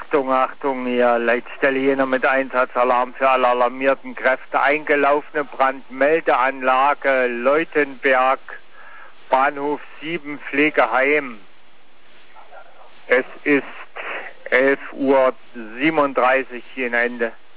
Achtung, Achtung, hier, Leitstelle Jena mit Einsatzalarm für alle alarmierten Kräfte. Eingelaufene Brandmeldeanlage Leutenberg, Bahnhof 7, Pflegeheim. Es ist 11:37 Uhr, hier in Ende.